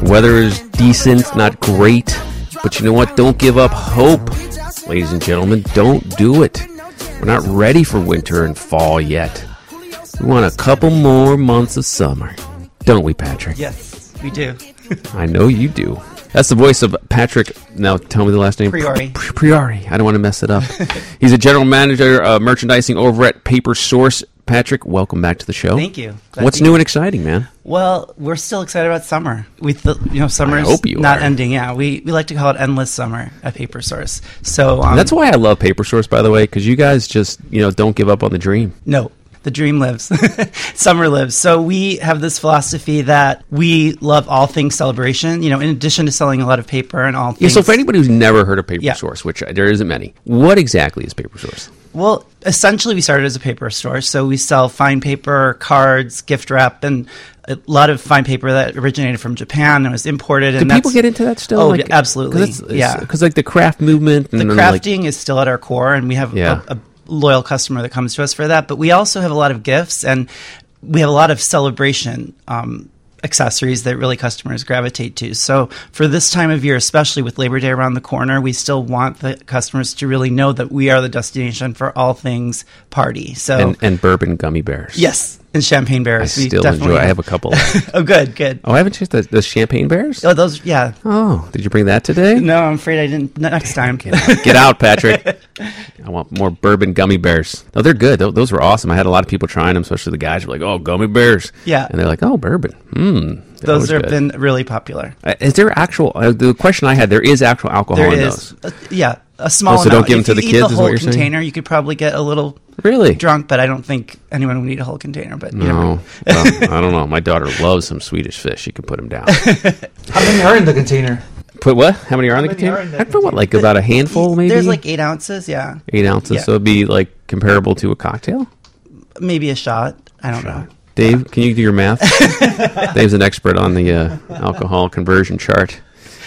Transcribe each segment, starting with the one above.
Weather is decent, not great. But you know what? Don't give up hope. Ladies and gentlemen, don't do it. We're not ready for winter and fall yet. We want a couple more months of summer. Don't we, Patrick? Yes, we do. I know you do. That's the voice of Patrick. Now, tell me the last name. Priori. Priori. I don't want to mess it up. He's a general manager of merchandising over at Paper Source. Patrick, welcome back to the show. Thank you. What's new and exciting, man? Well, we're still excited about summer. Summer's not ending. Yeah, we like to call it endless summer at Paper Source. So that's why I love Paper Source, by the way, because you guys just don't give up on the dream. No. The dream lives. Summer lives. So we have this philosophy that we love all things celebration, in addition to selling a lot of paper and all things. Yeah, so for anybody who's never heard of Paper Source, which there isn't many, what exactly is Paper Source? Well, essentially we started as a paper store. So we sell fine paper, cards, gift wrap, and a lot of fine paper that originated from Japan and was imported. Do people get into that still? Oh, absolutely. Because the craft movement. The crafting is still at our core, and we have a loyal customer that comes to us for that, but we also have a lot of gifts, and we have a lot of celebration accessories that really customers gravitate to. So for this time of year, especially with Labor Day around the corner, we still want the customers to really know that we are the destination for all things party. So and bourbon gummy bears. Yes. And champagne bears. I still enjoy. I have a couple. Oh, good. Oh, I haven't tasted the champagne bears? Oh, those, yeah. Oh, did you bring that today? No, I'm afraid I didn't. Next time. Get out, Patrick. I want more bourbon gummy bears. No, they're good. Those were awesome. I had a lot of people trying them, especially the guys were like, oh, gummy bears. Yeah. And they're like, oh, bourbon. Those have been really popular. Is there actual, the question I had, there is actual alcohol in those? Yeah. A small amount. So don't give them to the kids, is what you're saying? If you eat the whole container, you could probably get a little drunk, but I don't think anyone would eat a whole container. But no, well, I don't know. My daughter loves some Swedish fish. She could put them down. How many are in the container? Put what? How many are in the container? I put what, like about a handful, maybe? There's like 8 ounces, yeah. 8 ounces, so it'd be like comparable to a cocktail? Maybe a shot. I don't know. Dave, can you do your math? Dave's an expert on the alcohol conversion chart.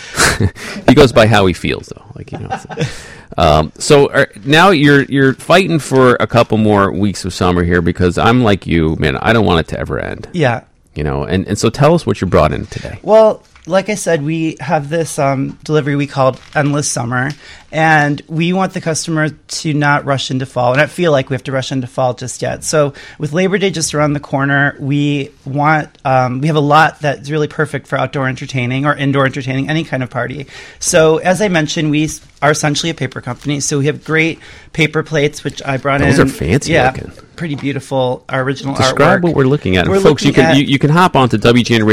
He goes by how he feels, though. So now you're fighting for a couple more weeks of summer here, because I'm like you, man. I don't want it to ever end. Yeah. And so tell us what you brought in today. Well, like I said, we have this delivery we called Endless Summer, and we want the customer to not rush into fall. And I feel like we have to rush into fall just yet. So with Labor Day just around the corner, we want we have a lot that's really perfect for outdoor entertaining or indoor entertaining, any kind of party. So as I mentioned, we are essentially a paper company. So we have great paper plates, which I brought in. Those are fancy looking. Pretty beautiful. Our original artwork. Describe what we're looking at. And folks, you can hop on to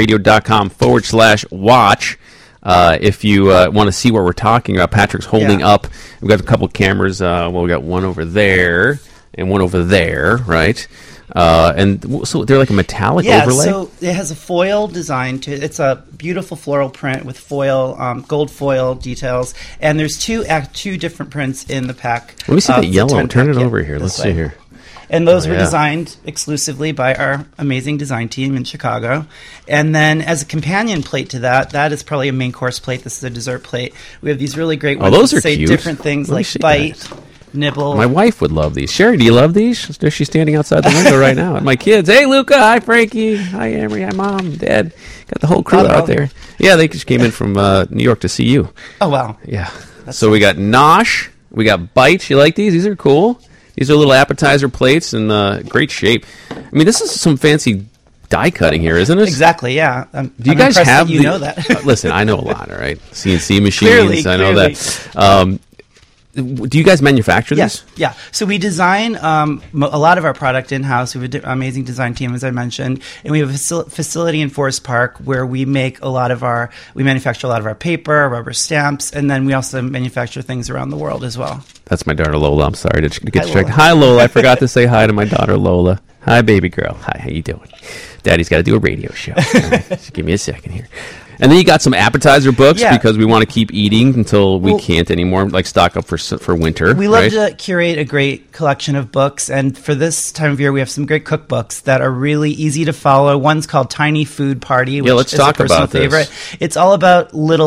WGNradio.com/watch. If you want to see what we're talking about. Patrick's holding up. We've got a couple cameras. We got one over there and one over there, right? And so they're like a metallic overlay? Yeah, so it has a foil design to it. It's a beautiful floral print with foil, gold foil details. And there's two different prints in the pack. Let me see that yellow. Turn it over here. Let's see here. And those were designed exclusively by our amazing design team in Chicago. And then as a companion plate to that is probably a main course plate. This is a dessert plate. We have these really great ones those that are say cute. Different things like bite, nibble. My wife would love these. Sherry, do you love these? She's standing outside the window right now. And my kids, hey, Luca, hi, Frankie, hi, Emery, hi, Mom, Dad. Got the whole crew out there. Yeah, they just came in from New York to see you. Oh, wow. Yeah. So we got Nosh. We got Bite. You like these? These are cool. These are little appetizer plates in great shape. I mean, this is some fancy die cutting here, isn't it? Exactly, yeah. Do you guys have you know that? Listen, I know a lot, all right? CNC machines, clearly. I know that. Do you guys manufacture these? Yeah. So we design a lot of our product in-house. We have an amazing design team, as I mentioned. And we have a facility in Forest Park where we manufacture a lot of our paper, rubber stamps, and then we also manufacture things around the world as well. That's my daughter Lola. I'm sorry to get distracted. Hi, Lola. I forgot to say hi to my daughter Lola. Hi, baby girl. Hi, how you doing? Daddy's got to do a radio show. Right, just give me a second here. And then you got some appetizer books because we want to keep eating until we can't anymore, like stock up for winter. We love to curate a great collection of books, and for this time of year, we have some great cookbooks that are really easy to follow. One's called Tiny Food Party, which let's is talk a personal about this. favorite. It's all about little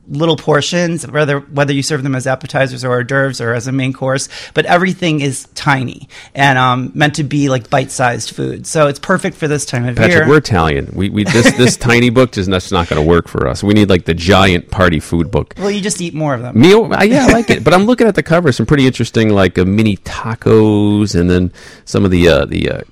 little portions, whether you serve them as appetizers or hors d'oeuvres or as a main course, but everything is tiny and meant to be like bite-sized food. So it's perfect for this time of Patrick, year. we're Italian. We this tiny book is that's not going to work for us. We need like the giant party food book. Well, you just eat more of them. Yeah, I like it. But I'm looking at the cover. Some pretty interesting, like mini tacos, and then some of the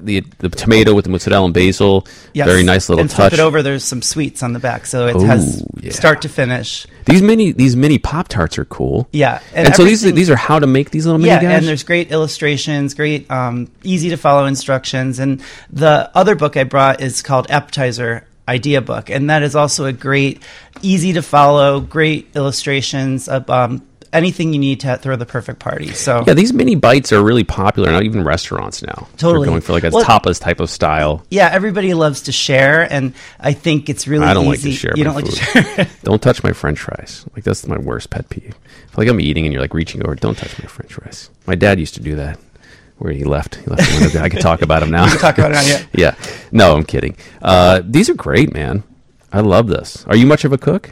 tomato with the mozzarella and basil. Yes. Very nice little and touch. flip it over, there's some sweets on the back, so it Ooh, has yeah. start to finish. These mini Pop-Tarts are cool. Yeah. And so everything- these are how to make these little mini yeah, guys? and there's great illustrations, great easy to follow instructions. And the other book I brought is called Appetizer Idea Book, and that is also a great, easy to follow, great illustrations of anything you need to throw the perfect party. So Yeah, these mini bites are really popular, not even restaurants now. Totally. They're going for like a Well- tapas type of style. yeah, everybody loves to share, and I think it's really I don't easy. like to share You my don't like food. to share. Don't touch my French fries. Like that's my worst pet peeve. I feel like I'm eating and you're like reaching over. Don't touch my French fries. My dad used to do that. Where he left. I can talk about him now. We can talk about it now, yeah. Yeah. No, I'm kidding. These are great, man. I love this. Are you much of a cook?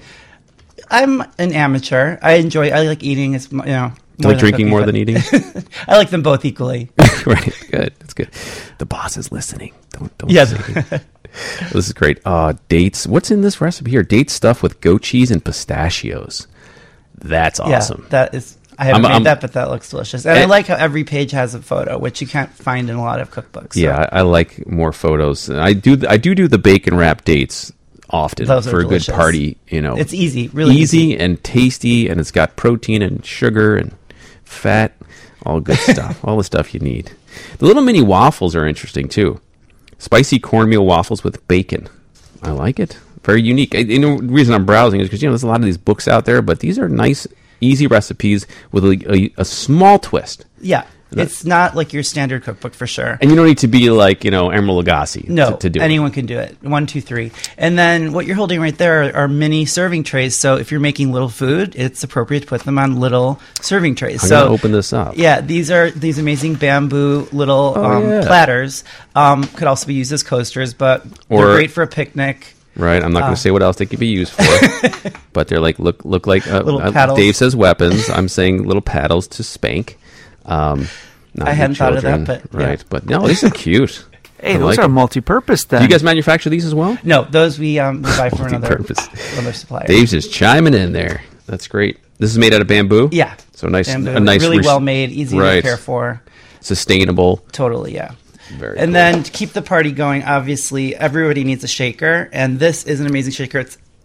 I'm an amateur. I like eating. It's Do you like drinking more than eating? I like them both equally. Right. Good. That's good. The boss is listening. Don't Yes. say. This is great. Dates. What's in this recipe here? Date stuff with goat cheese and pistachios. That's awesome. Yeah, that is. I haven't I'm- made that, but that looks delicious. And I like how every page has a photo, which you can't find in a lot of cookbooks. So. Yeah, I like more photos. I do the bacon wrap dates often Those are for a good delicious. party. You know, It's easy, really easy and tasty, and it's got protein and sugar and fat, all good stuff, all the stuff you need. The little mini waffles are interesting too. Spicy cornmeal waffles with bacon. I like it. Very unique. The reason I'm browsing is because there's a lot of these books out there, but these are nice, easy recipes with a small twist. Yeah, it's not like your standard cookbook for sure. And you don't need to be like, Emeril Lagasse No, to do it. anyone can do it. 1, 2, 3. And then what you're holding right there are mini serving trays. So if you're making little food, it's appropriate to put them on little serving trays. I'm so going to open this up. yeah, these are these amazing bamboo little yeah. platters. Could also be used as coasters, but Or- they're great for a picnic. Right, I'm not going to say what else they could be used for, but they're like look like Little paddles. Dave says weapons. I'm saying little paddles to spank. Not I hadn't thought of that, children, but yeah. right. But no, these are cute. Hey, I those like are it. multi-purpose then. Do you guys manufacture these as well? No, those we buy from another Multi-purpose. supplier. Dave's just chiming in there. That's great. This is made out of bamboo. Yeah. So nice, Bamboo, a nice, really well made, easy right. to care for. sustainable. Totally, yeah. Very and cool. then to keep the party going, obviously, everybody needs a shaker, and this is an amazing shaker.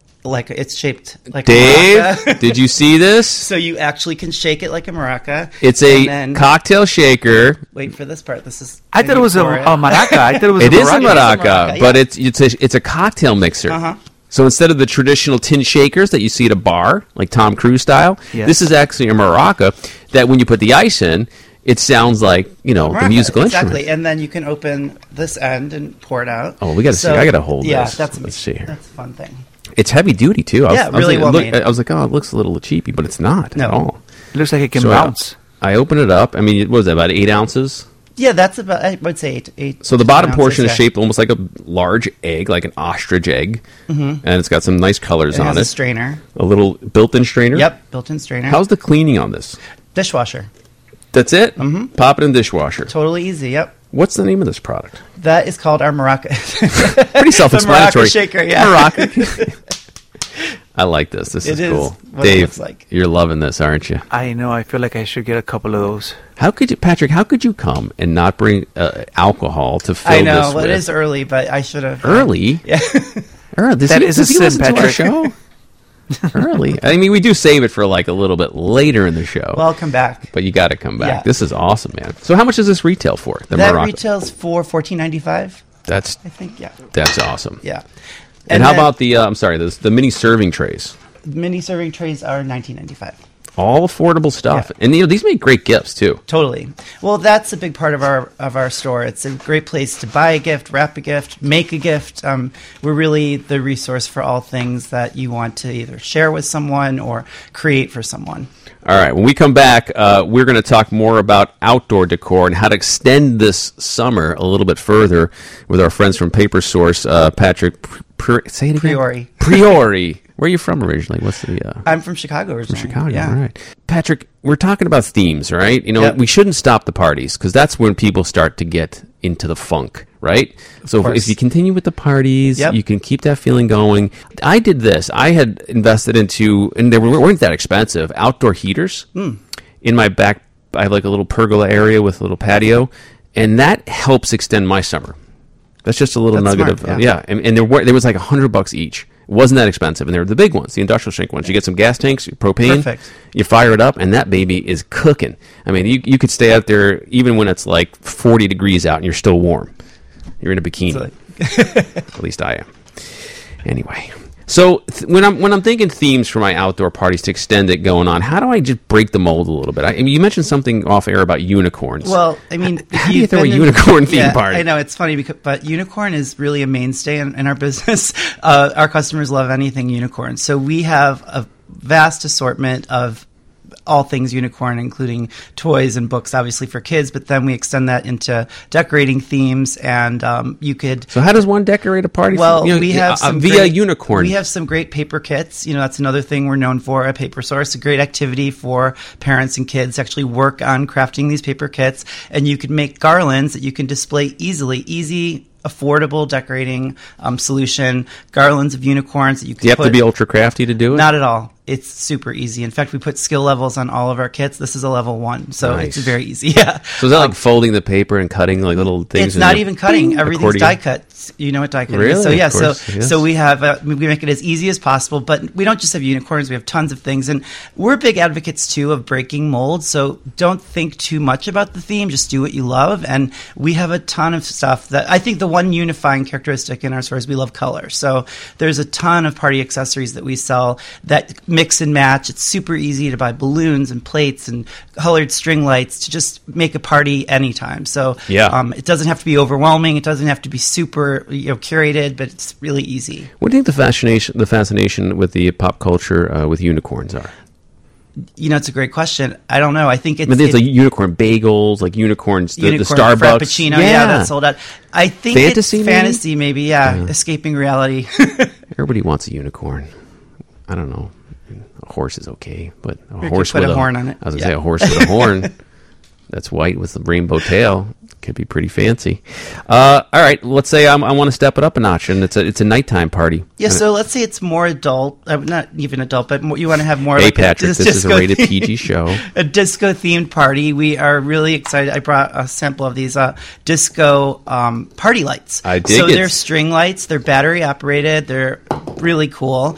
It's shaped like a Dave, maraca. did you see this? So you actually can shake it like a maraca. It's and a then, cocktail shaker. Wait for this part. This is. I thought it was a maraca. I thought it was It a is a maraca. maraca, maraca, but it's a cocktail mixer. Uh-huh. So instead of the traditional tin shakers that you see at a bar, like Tom Cruise style, Yes. this is actually a maraca that when you put the ice in, it sounds like, the Maraca, musical exactly. instrument. And then you can open this end and pour it out. Oh, we got to see. I got to hold yeah, this. that's Let's see here. That's a fun thing. It's heavy duty too. Yeah, really well made. I was like, oh, it looks a little cheapy, but it's not No. at all. It looks like it can So bounce. I open it up. I mean, what was that, about 8 ounces? Yeah, that's about. I would say eight. So the bottom 10 portion ounces, is yeah. shaped almost like a large egg, like an ostrich egg, and it's got some nice colors It on has it. a strainer. A little built-in strainer. Yep, built-in strainer. How's the cleaning on this? Dishwasher? That's it. Mm-hmm. Pop it in the dishwasher. Totally easy. Yep. What's the name of this product? That is called our maraca. Pretty self-explanatory. The maraca shaker, yeah. Maraca. I like this. This It is is cool. what it Dave, looks like. you're loving this, aren't you? I know. I feel like I should get a couple of those. Patrick, how could you come and not bring alcohol to fill I this know. with? It is early, but I should have. Early? Yeah. Early? That is a does he sin, listen to our Patrick. show? Early. I mean, we do save it for like a little bit later in the show. Well, I'll come back. but you got to come back. Yeah. This is awesome, man. So how much does this retail for? The That Maraca? retails for $14.95. That's I think. Yeah. awesome. Yeah. And how then about the mini serving trays? mini serving trays are $19.95. All affordable stuff. Yeah. And these make great gifts too. Totally. Well, that's a big part of our store. It's a great place to buy a gift, wrap a gift, make a gift. We're really the resource for all things that you want to either share with someone or create for someone. All right, when we come back, we're going to talk more about outdoor decor and how to extend this summer a little bit further with our friends from Paper Source, Patrick say it again? Priori. Priori. Where are you from originally? What's the... I'm from Chicago originally. Chicago, yeah. right. Patrick, we're talking about themes, right? You know, Yep. we shouldn't stop the parties because that's when people start to get into the funk, right? So course. if you continue with the parties, Yep. you can keep that feeling going. I did this. I had invested into, and they weren't that expensive, outdoor heaters. In my back, I have like a little pergola area with a little patio, and that helps extend my summer. That's just a little That's nugget smart, of, yeah. and there was like $100 each. It wasn't that expensive, and they were the big ones, the industrial strength ones. You get some gas tanks, propane, Perfect. you fire it up, and that baby is cooking. I mean, you could stay out there even when it's like 40 degrees out and you're still warm. You're in a bikini. At least I am. Anyway, so when I'm thinking themes for my outdoor parties to extend it going on, how do I just break the mold a little bit? I mean, you mentioned something off air about unicorns. Well, I mean, how do you throw a unicorn theme party? I know it's funny, but unicorn is really a mainstay in our business. Our customers love anything unicorn, so we have a vast assortment of all things unicorn, including toys and books, obviously for kids. But then we extend that into decorating themes, and you could. So how does one decorate a party? Well, we have some via great, unicorn. We have some great paper kits. You know, that's another thing we're known for, a paper source. A great activity for parents and kids to actually work on crafting these paper kits. And you could make garlands that you can display easily. Easy, affordable decorating solution. Garlands of unicorns that you can Do you have to be ultra crafty to do it? Not at all. It's super easy. In fact, we put skill levels on all of our kits. This is a level 1, so Nice. it's very easy. Yeah. So is that like folding the paper and cutting like little things? It's in not the- even cutting. Everything's accordion? die cut. You know what die cut Really? is. So yeah, Of course, yes. so we have we make it as easy as possible, but we don't just have unicorns. We have tons of things, and we're big advocates too of breaking molds. So don't think too much about the theme. Just do what you love, and we have a ton of stuff that I think the one unifying characteristic in our store is we love color. So there's a ton of party accessories that we sell that mix and match. It's super easy to buy balloons and plates and colored string lights to just make a party anytime. So Yeah. it doesn't have to be overwhelming. It doesn't have to be super curated, but it's really easy. What do you think the fascination with the pop culture with unicorns are? You know, it's a great question. I don't know. I think it's, I mean, there's like unicorn bagels, like unicorns, the unicorn Starbucks. Frappuccino. Yeah, that's sold out. I think Fantasy, it's maybe? fantasy, maybe. Yeah, escaping reality. Everybody wants a unicorn. I don't know. A horse is okay, but a could horse put with a horn on it. I was gonna Yeah. say a horse with a horn that's white with a rainbow tail could be pretty fancy. All right, let's say I want to step it up a notch, and it's a nighttime party. Yeah, so let's say it's more adult, not even adult, but more, you want to have more Hey, like Patrick, this is a disco rated theme- PG show. A disco-themed party. We are really excited. I brought a sample of these disco party lights. I dig so it. they're string lights. They're battery-operated. They're really cool.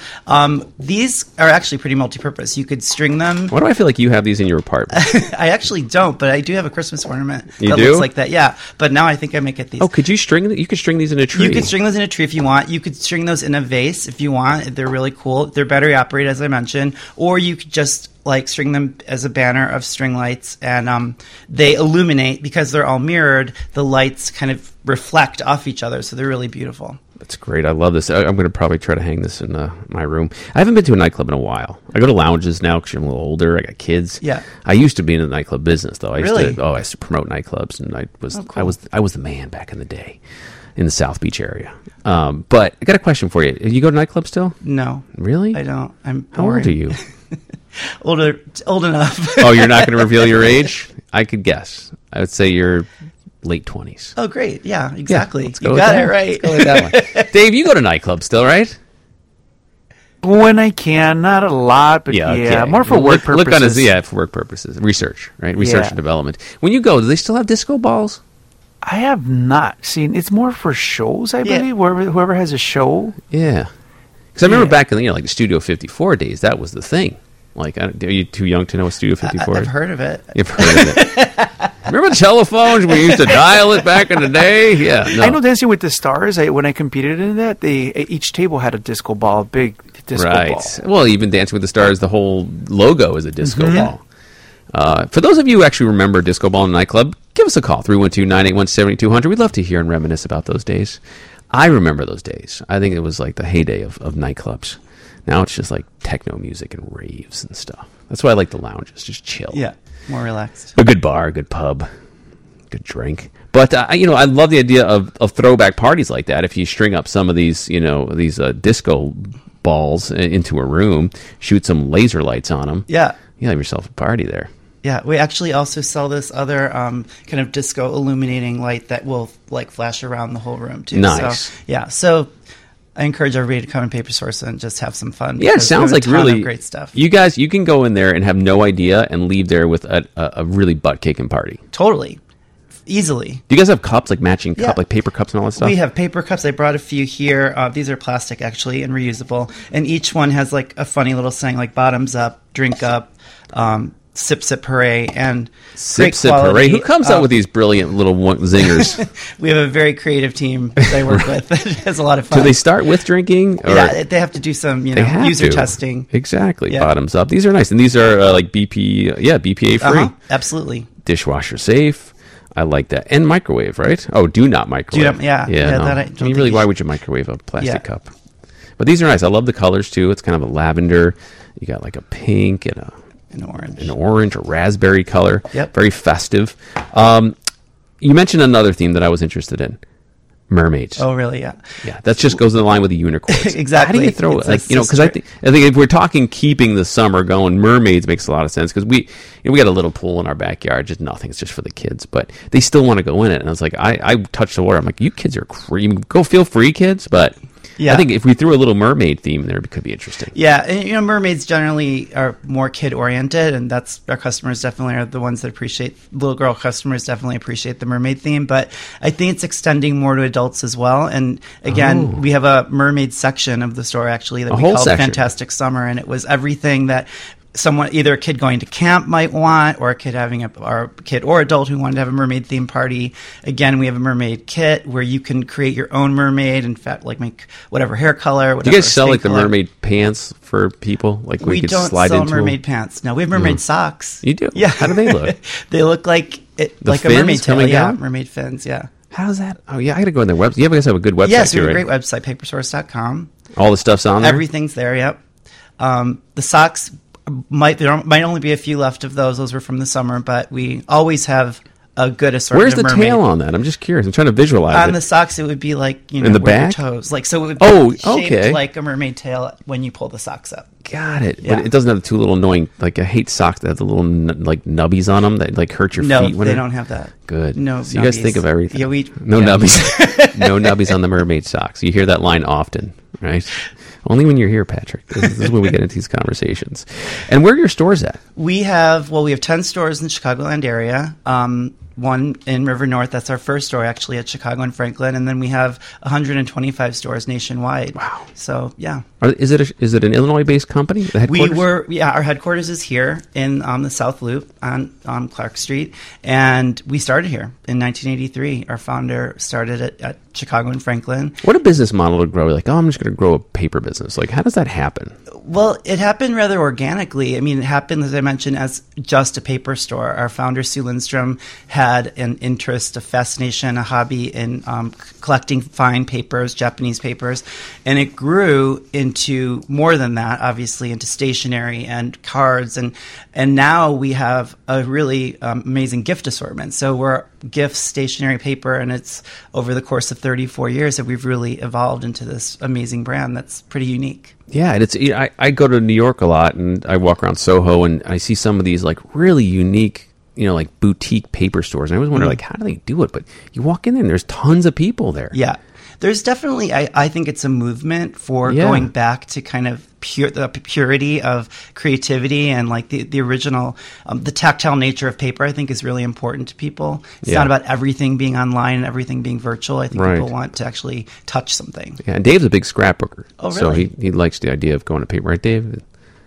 These are actually pretty multi-purpose. You could string them. Why do I feel like you have these in your apartment? I actually don't, but I do have a Christmas ornament You that do? looks like that. Yeah, but now I think I may get these. Oh, could you string? You could string these in a tree. You could string those in a tree if you want. You could string those in a vase if you want. They're really cool. They're battery operated, as I mentioned. Or you could just like string them as a banner of string lights, and they illuminate because they're all mirrored. The lights kind of reflect off each other, so they're really beautiful. That's great. I love this. I'm going to probably try to hang this in my room. I haven't been to a nightclub in a while. I go to lounges now because I'm a little older. I got kids. Yeah. I used to be in the nightclub business though. I Really? used to promote nightclubs, and cool. I was the man back in the day in the South Beach area. But I got a question for you. You go to nightclubs still? No, Really? I don't. I'm How old boring. are you? Old enough. Oh, you're not going to reveal your age? I could guess. I would say you're late 20s. Oh, great. Yeah, exactly. Let's go You with got that. it right. Let's go with that one. Dave, you go to nightclubs still, right? When I can, not a lot, but yeah, okay. more for Well, work look purposes. on for work purposes. Research, right? Research Yeah. and development. When you go, do they still have disco balls? I have not seen. It's more for shows, I Yeah. believe. Whoever has a show. Yeah. Because I remember Yeah. back in like the Studio 54 days, that was the thing. Like, are you too young to know what Studio 54 I've is? heard of it. You've heard of it. Remember the telephones? We used to dial it back in the day? Yeah. No. I know Dancing with the Stars. When I competed in that, each table had a disco ball, big disco Right. ball. Well, even Dancing with the Stars, the whole logo is a disco Mm-hmm. ball. For those of you who actually remember Disco Ball in a nightclub, give us a call, 312-981-7200. We'd love to hear and reminisce about those days. I remember those days. I think it was like the heyday of nightclubs. Now it's just like techno music and raves and stuff. That's why I like the lounges, just chill. Yeah, more relaxed. A good bar, a good pub, good drink. But, I love the idea of throwback parties like that. If you string up some of these, these disco balls into a room, shoot some laser lights on them. Yeah. You have yourself a party there. Yeah, we actually also sell this other kind of disco illuminating light that will like flash around the whole room too. Nice. So, yeah, so I encourage everybody to come to Paper Source and just have some fun. Yeah, it because we sounds have a like ton really of great stuff. You guys, you can go in there and have no idea and leave there with a really butt kicking party. Totally, easily. Do you guys have cups, like matching Yeah. cup, like paper cups and all that stuff? We have paper cups. I brought a few here. These are plastic actually and reusable, and each one has like a funny little saying like "bottoms up," "drink up." Sip Sip Hooray, and Sip great Sip quality. Hooray. Who comes up with these brilliant little zingers? We have a very creative team that I work with. It has a lot of fun. Do they start with drinking? Or Yeah, they have to do some they have user to. testing. Exactly. Yeah. Bottoms up. These are nice. And these are like BPA free, Absolutely. dishwasher safe. I like that. And microwave, right? Oh, do not microwave. Yeah, no. that I don't mean, think really, you why should. would you microwave a plastic Yeah. cup? But these are nice. I love the colors too. It's kind of a lavender. You got like a pink and An orange. an orange, a raspberry color. Yep. Very festive. You mentioned another theme that I was interested in. Mermaids. Oh, really? Yeah. Yeah, that just goes in the line with the unicorns. Exactly. How do you throw It's like a because I think if we're talking keeping the summer going, mermaids makes a lot of sense because we got a little pool in our backyard, just nothing. It's just for the kids, but they still want to go in it. And I was like, I touched the water. I'm like, you kids are crazy. Go feel free, kids. But Yeah. I think if we threw a little mermaid theme in there, it could be interesting. Yeah, and mermaids generally are more kid oriented, and that's our customers definitely are the ones that appreciate. Little girl customers definitely appreciate the mermaid theme, but I think it's extending more to adults as well. And again, we have a mermaid section of the store actually that we whole call section. Fantastic Summer, and it was everything that someone, either a kid going to camp might want, or a kid having or kid or adult who wanted to have a mermaid themed party. Again, we have a mermaid kit where you can create your own mermaid. In fact, like make whatever hair color. Do Whatever you guys sell skin like the color. mermaid pants for people? Like We could don't slide sell into mermaid them? pants. No, we have mermaid socks. You do? Yeah. How do they look? They look like The like a fins mermaid tail. coming Yeah, down? mermaid fins. Yeah. How does that? Oh yeah, I got to go on their website. You guys have a good website Yes, we too, have a right? great website, papersource.com. All the stuff's on there. Everything's there. Yep. The socks there might only be a few left of those. Those were from the summer, but we always have a good assortment. Where's the of mermaid. tail on that? I'm just curious. I'm trying to visualize On it. the socks, it would be like In the where your back? toes, like so. It would be Oh, shaped okay. like a mermaid tail when you pull the socks up. Got it. Yeah. But it doesn't have the two little annoying. Like I hate socks that have the little like nubbies on them that like hurt your No, feet. when they it- don't have that. Good. No, So you guys nubbies. think of everything. Yeah, no yeah. nubbies. No nubbies on the mermaid socks. You hear that line often, right? Only when you're here, Patrick. This is when we get into these conversations. And where are your stores at? We have 10 stores in the Chicagoland area. One in River North. That's our first store actually at Chicago and Franklin. And then we have 125 stores nationwide. Wow. So, yeah. Is it an Illinois-based company? The headquarters? Our headquarters is here in the South Loop on Clark Street. And we started here in 1983. Our founder started it at Chicago and Franklin. What a business model to grow. Like, I'm just going to grow a paper business. Like, how does that happen? Well, it happened rather organically. I mean, it happened, as I mentioned, as just a paper store. Our founder, Sue Lindstrom, had an interest, a fascination, a hobby in collecting fine papers, Japanese papers, and it grew into more than that, obviously, into stationery and cards, and now we have a really amazing gift assortment. So we're gifts, stationery, paper, and it's over the course of 34 years that we've really evolved into this amazing brand that's pretty unique. Yeah, and I go to New York a lot, and I walk around Soho, and I see some of these like really unique, like boutique paper stores. And I always wonder, like, how do they do it? But you walk in there, and there's tons of people there. Yeah. There's definitely, I think it's a movement for going back to kind of the purity of creativity and like the original, the tactile nature of paper, I think is really important to people. It's not about everything being online and everything being virtual. I think people want to actually touch something. Yeah, and Dave's a big scrapbooker. Oh, So really? he likes the idea of going to paper. Right, Dave?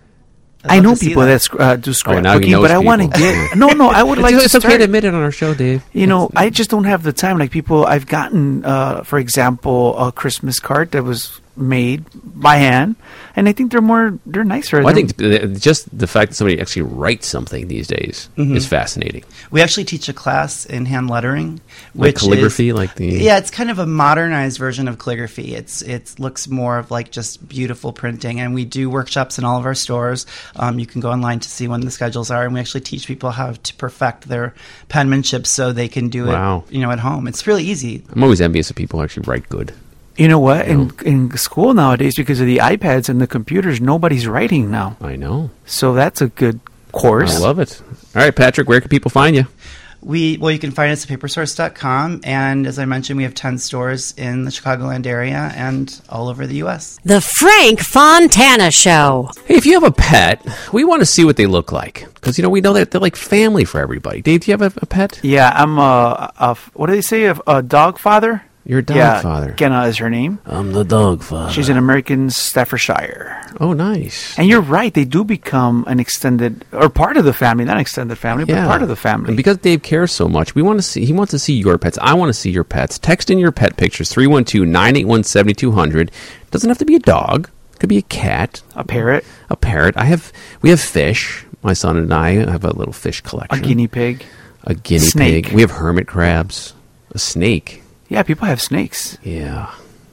I know to see people that. that do now he scrapbooking, knows but I want to people. get no. I would like It's to okay start. to admit it on our show, Dave. I just don't have the time. Like people, I've gotten, for example, a Christmas card that was made by hand, and I think they're nicer. Well, I think just the fact that somebody actually writes something these days is fascinating. We actually teach a class in hand lettering, Like which calligraphy, is, like the yeah, it's kind of a modernized version of calligraphy. It looks more of like just beautiful printing, and we do workshops in all of our stores. You can go online to see when the schedules are, and we actually teach people how to perfect their penmanship so they can do Wow. it, at home. It's really easy. I'm always envious of people who actually write good. You know what? In school nowadays, because of the iPads and the computers, nobody's writing now. I know. So that's a good course. I love it. All right, Patrick, where can people find you? You can find us at papersource.com, and as I mentioned, we have 10 stores in the Chicagoland area and all over the U.S. The Frank Fontana Show. Hey, if you have a pet, we want to see what they look like. Because, we know that they're like family for everybody. Dave, do you have a pet? Yeah, I'm what do they say? A dog father? You're a dog father. Kenna is her name. I'm the dog father. She's in American Staffordshire. Oh, nice. And you're right. They do become an extended, or part of the family, not extended family, but part of the family. And because Dave cares so much, he wants to see your pets. I want to see your pets. Text in your pet pictures, 312-981-7200. Doesn't have to be a dog. It could be a cat. A parrot. A parrot. We have fish. My son and I have a little fish collection. A guinea pig. A guinea snake. pig. We have hermit crabs. A snake. Yeah, people have snakes. Yeah.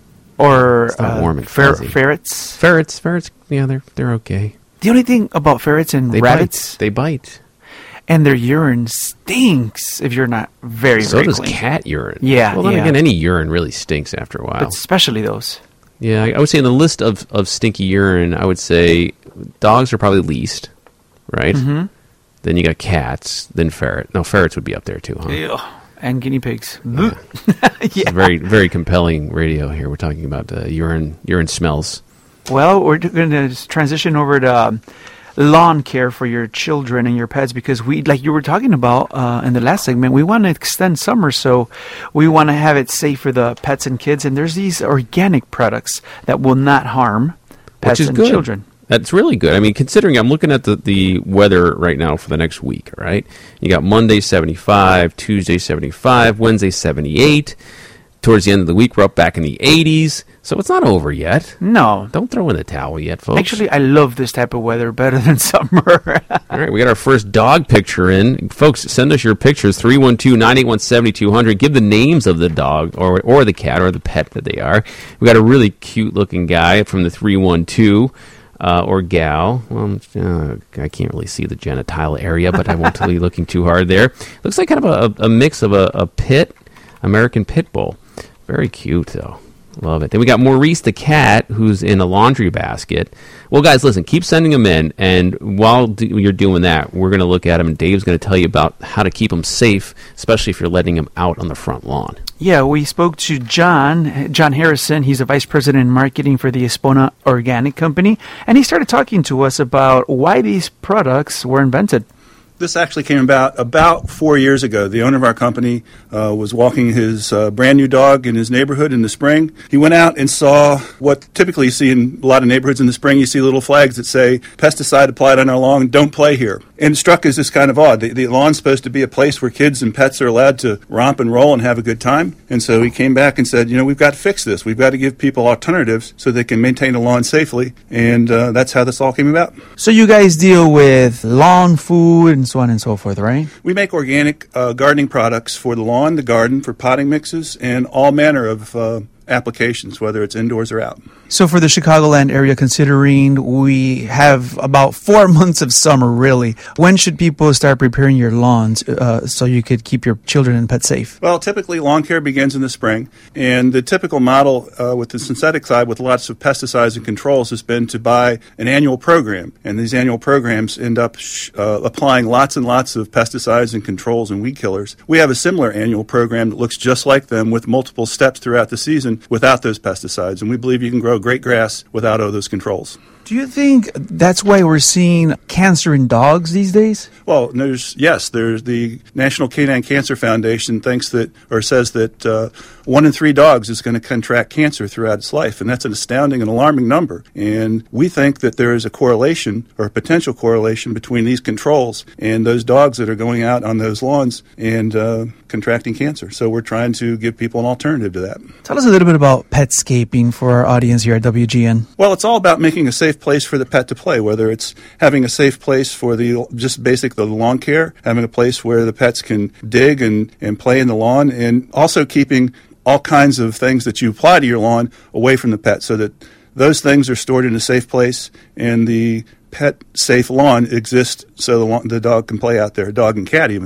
Or warm and fuzzy. ferrets. Ferrets, yeah, they're okay. The only thing about ferrets and rabbits, they bite. And their urine stinks if you're not very So does clean. cat urine. Yeah. Well, then again, any urine really stinks after a while. But especially those. Yeah, I would say in the list of stinky urine, I would say dogs are probably least, right? Mm-hmm. Then you got cats, then ferret. No, ferrets would be up there too, huh? Ew. And guinea pigs. Yeah. Yeah. Very, very compelling radio here. We're talking about urine smells. Well, we're going to transition over to lawn care for your children and your pets because we, like you were talking about in the last segment, we want to extend summer, so we want to have it safe for the pets and kids. And there's these organic products that will not harm pets and children. That's really good. I mean, considering I'm looking at the weather right now for the next week, all right? You got Monday 75, Tuesday 75, Wednesday 78. Towards the end of the week, we're up back in the 80s. So it's not over yet. No. Don't throw in the towel yet, folks. Actually, I love this type of weather better than summer. All right, we got our first dog picture in. Folks, send us your pictures, 312-981-7200. Give the names of the dog or the cat or the pet that they are. We got a really cute-looking guy from the 312. Or gal. Well, I can't really see the genital area, but I won't be looking too hard there. Looks like kind of a mix of a American pit bull. Very cute, though. Love it. Then we got Maurice the cat, who's in a laundry basket. Well, guys, listen, keep sending them in, and while you're doing that, we're going to look at them, and Dave's going to tell you about how to keep them safe, especially if you're letting them out on the front lawn. Yeah, we spoke to John Harrison. He's a vice president in marketing for the Espona Organic Company, and he started talking to us about why these products were invented. This actually came about 4 years ago. The owner of our company was walking his brand new dog in his neighborhood in the spring. He went out and saw what typically you see in a lot of neighborhoods in the spring. You see little flags that say, pesticide applied on our lawn, don't play here. And it struck us as kind of odd. The lawn's supposed to be a place where kids and pets are allowed to romp and roll and have a good time. And so he came back and said, we've got to fix this. We've got to give people alternatives so they can maintain a lawn safely. And that's how this all came about. So you guys deal with lawn food and so on and so forth, right? We make organic gardening products for the lawn, the garden, for potting mixes, and all manner of applications, whether it's indoors or out. So for the Chicagoland area, considering we have about 4 months of summer, really, when should people start preparing your lawns so you could keep your children and pets safe? Well, typically lawn care begins in the spring, and the typical model with the synthetic side with lots of pesticides and controls has been to buy an annual program, and these annual programs end up applying lots and lots of pesticides and controls and weed killers. We have a similar annual program that looks just like them with multiple steps throughout the season without those pesticides, and we believe you can grow great grass without all those controls. Do you think that's why we're seeing cancer in dogs these days? Well, there's the National Canine Cancer Foundation says that 1 in 3 dogs is going to contract cancer throughout its life, and that's an astounding and alarming number. And we think that there is a correlation or a potential correlation between these controls and those dogs that are going out on those lawns and contracting cancer. So we're trying to give people an alternative to that. Tell us a little bit about petscaping for our audience here at WGN. Well, it's all about making a safe place for the pet to play, whether it's having a safe place for the lawn care, having a place where the pets can dig and play in the lawn, and also keeping all kinds of things that you apply to your lawn away from the pet so that those things are stored in a safe place and the pet safe lawn exists so the dog can play out there, dog and cat even.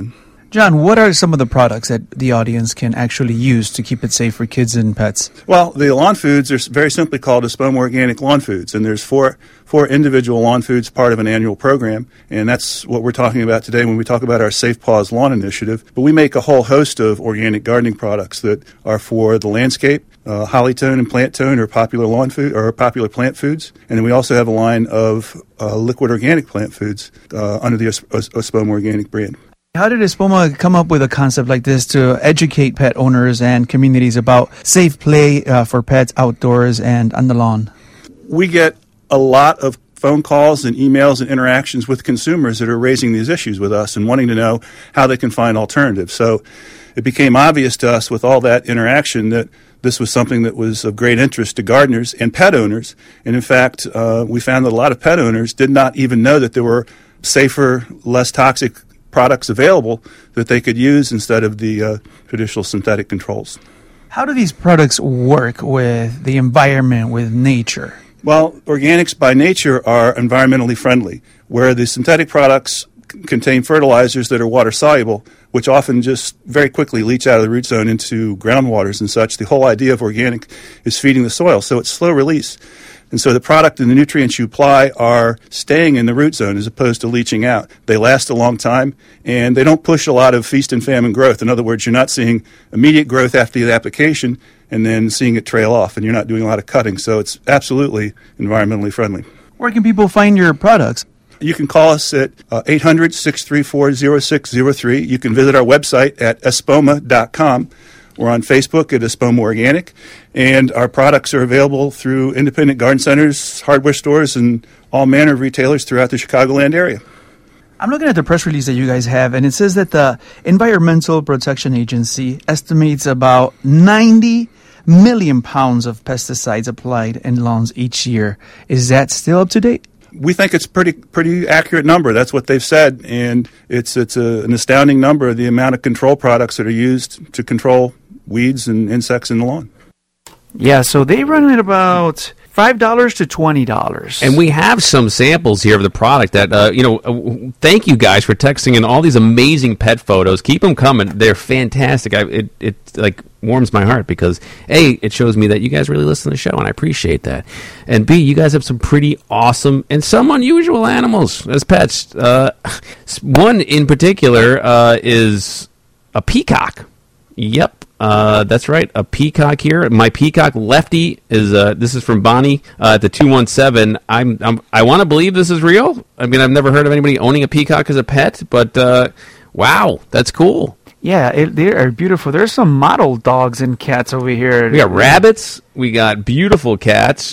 John, what are some of the products that the audience can actually use to keep it safe for kids and pets? Well, the lawn foods are very simply called Espoma Organic Lawn Foods, and there's four individual lawn foods part of an annual program, and that's what we're talking about today when we talk about our Safe Paws Lawn Initiative. But we make a whole host of organic gardening products that are for the landscape. Hollytone and Plant Tone are popular lawn food or popular plant foods, and then we also have a line of liquid organic plant foods under the Espoma Organic brand. How did Espoma come up with a concept like this to educate pet owners and communities about safe play for pets outdoors and on the lawn? We get a lot of phone calls and emails and interactions with consumers that are raising these issues with us and wanting to know how they can find alternatives. So it became obvious to us with all that interaction that this was something that was of great interest to gardeners and pet owners. And in fact, we found that a lot of pet owners did not even know that there were safer, less toxic products available that they could use instead of the traditional synthetic controls. How do these products work with the environment, with nature? Well, organics by nature are environmentally friendly, where the synthetic products contain fertilizers that are water soluble, which often just very quickly leach out of the root zone into groundwaters and such. The whole idea of organic is feeding the soil, so it's slow release. And so the product and the nutrients you apply are staying in the root zone as opposed to leaching out. They last a long time, and they don't push a lot of feast and famine growth. In other words, you're not seeing immediate growth after the application and then seeing it trail off, and you're not doing a lot of cutting. So it's absolutely environmentally friendly. Where can people find your products? You can call us at 800-634-0603. You can visit our website at espoma.com. We're on Facebook at Espoma Organic, and our products are available through independent garden centers, hardware stores, and all manner of retailers throughout the Chicagoland area. I'm looking at the press release that you guys have, and it says that the Environmental Protection Agency estimates about 90 million pounds of pesticides applied in lawns each year. Is that still up to date? We think it's pretty accurate number. That's what they've said, and it's an astounding number of the amount of control products that are used to control weeds and insects in the lawn. Yeah, so they run at about $5 to $20. And we have some samples here of the product that, thank you guys for texting in all these amazing pet photos. Keep them coming. They're fantastic. It warms my heart because, A, it shows me that you guys really listen to the show, and I appreciate that. And B, you guys have some pretty awesome and some unusual animals as pets. One in particular is a peacock. Yep. That's right, a peacock here. My peacock Lefty is. This is from Bonnie at the 217. I want to believe this is real. I mean, I've never heard of anybody owning a peacock as a pet, but wow, that's cool. Yeah, they are beautiful. There's some model dogs and cats over here. We got rabbits. We got beautiful cats.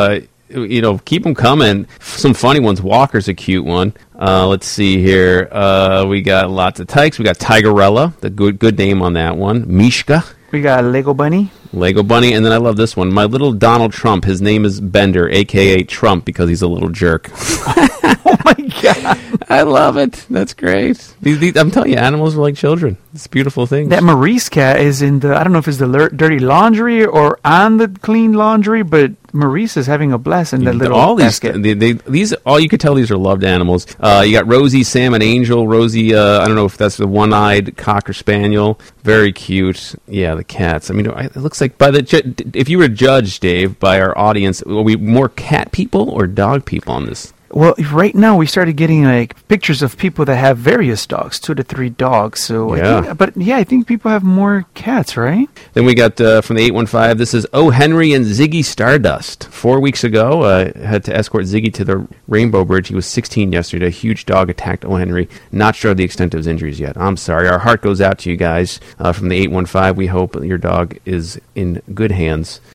Keep them coming. Some funny ones. Walker's a cute one. Let's see here. We got lots of tykes. We got Tigerella, the good name on that one. Mishka. We got Lego Bunny. Lego Bunny, and then I love this one. My little Donald Trump. His name is Bender, a.k.a. Trump, because he's a little jerk. Oh, my God. I love it. That's great. These, I'm telling you, animals are like children. It's a beautiful thing. That Maurice cat is in I don't know if it's the dirty laundry or on the clean laundry, but Maurice is having a blast in that little all basket. These, all you could tell these are loved animals. You got Rosie, Salmon Angel, Rosie, I don't know if that's the one-eyed Cocker Spaniel. Very cute. Yeah, the cats. I mean, it looks like if you were to judge, Dave, by our audience, are we more cat people or dog people on this? Well, right now we started getting pictures of people that have various dogs, 2 to 3 dogs. So yeah. I think people have more cats, right? Then we got from the 815. This is O. Henry and Ziggy Stardust. 4 weeks ago, had to escort Ziggy to the Rainbow Bridge. He was 16 yesterday. A huge dog attacked O. Henry. Not sure of the extent of his injuries yet. I'm sorry. Our heart goes out to you guys from the 815. We hope your dog is in good hands.